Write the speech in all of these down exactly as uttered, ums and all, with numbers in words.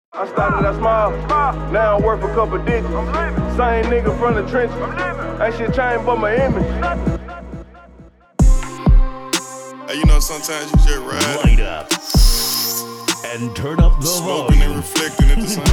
I started out small, now I'm worth a couple digits. Same nigga from the trenches, ain't shit changed but my image. Hey, you know, sometimes you just ride. Light up and turn up the Smoking volume. and reflecting at the same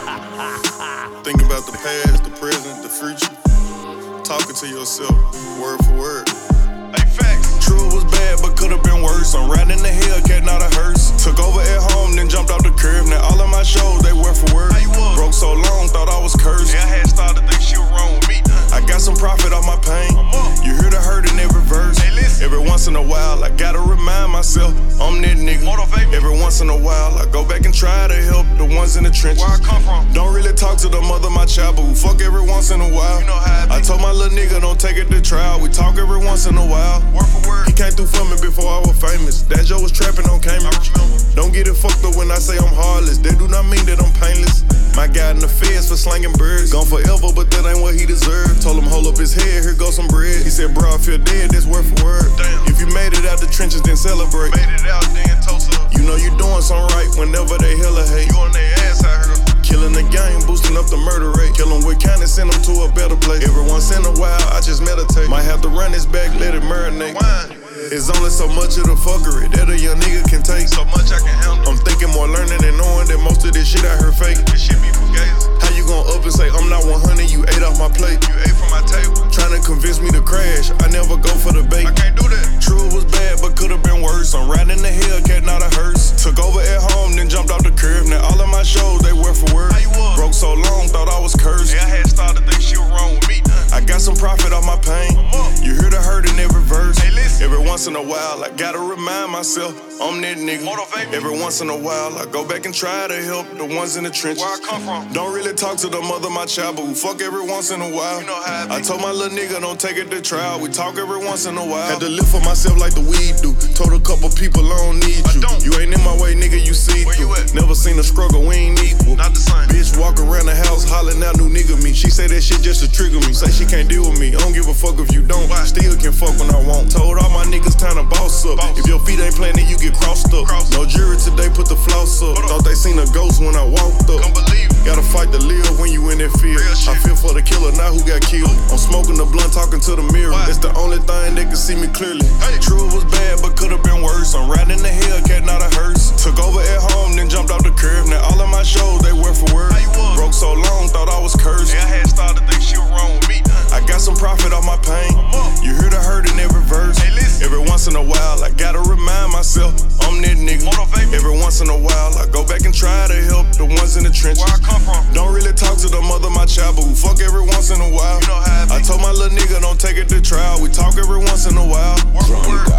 time. Think about the past, the present, the future. Talking to yourself, word for word. Hey, facts. True, it was bad, but could've been worse. I'm riding in the Hellcat, not a hearse. Took over at home, then jumped off the curb. Now all of my shows, they word for word. Broke so long, thought I was cursed. Yeah, I had started to think shit was wrong with me. I got some profit off my pain. You hear the hurt in every verse. Hey, every once in a while, I gotta remind myself I'm that nigga. Motivate. Every once in a while, I go back and try to help the ones in the trenches. Where I come from. Don't really talk to the mother, my child, but we fuck every once in a while. You know how I, I told my little nigga, don't take it to trial. We talk every once in a while. Word for word. He came through for me before I was famous. That Joe was trapping on camera. Don't get it fucked up when I say I'm heartless. That do not mean that I'm painless. My guy in the feds for slanging birds. Gone forever, but that ain't what he deserved. Told him hold up his head, here goes some bread. He said, bro, I feel dead, that's word for word. Damn. If you made it out the trenches, then celebrate. Made it out, then toast up. You know you doing something right whenever they hella hate. You on their ass, I heard. Killing the game, boosting up the murder rate. Kill them with kindness, send them to a better place. Every once in a while, I just meditate. Might have to run this back, let it marinate. Wine. It's only so much of the fuckery that a young nigga can take. So much I can handle. I'm thinking more learning and knowing that most of this shit I heard fake. This shit be fugazi. How you gon' up and say I'm not one hundred, you ate off my plate. You ate from my table. Trying to convince me to crash, I never go for the bait. I can't do that. True, it was bad, but could've been worse. I'm riding in the Hellcat, not a hearse. Took over at home, then jumped off the curb. Now all of my shows, they word for word. How you was? Broke so long, thought I was cursed. Yeah, I had started to think shit was wrong with me. I got some profit off my pain. You hear the hurt in every verse. Hey, listen. Every once in a while, I gotta remind myself I'm that nigga. Motivate. Every once in a while, I go back and try to help the ones in the trenches. Where I come from. Don't really talk to the mother, my child, but we fuck every once in a while. You know how I, I told my little nigga, don't take it to trial. We talk every once in a while. Had to live for myself like the weed do. Told a couple people I don't need you. Don't. You ain't in my way, nigga, you see Where through. You at? Never seen a struggle, we ain't equal. Not the same. Bitch walk around the house hollering out new nigga me. She say that shit just to trigger me. Say she can't deal with me. I don't give a fuck if you don't. Why? Still can fuck when I want. Told all my niggas time to boss up. Boss. If your feet ain't planted, you get crossed up. Cross. No jury today, put the floss up. Thought they seen a ghost when I walked up. Don't believe it. Gotta fight to live when you in that field. I feel for the killer, not who got killed. I'm smoking the blunt, talking to the mirror. Why? That's the only thing that can see me clearly. Hey. True, it was bad, but could've been worse. I'm riding in the Hellcat, not a hearse. Took over at home, then jumped off the curb. Now all of my shows, they word for word. How you was? Broke so long, thought I was cursed. Yeah, I had started to think shit was wrong with me. I got some profit off my pain. You hear the hurt in every verse. Hey, every once in a while, I gotta remind myself I'm that nigga. Motivate. Every once in a while, I go back and try to help the ones in the trenches. Where I come from. Don't really talk to the mother, my child, but we fuck every once in a while. You know how I, I told my little nigga, don't take it to trial. We talk every once in a while. Word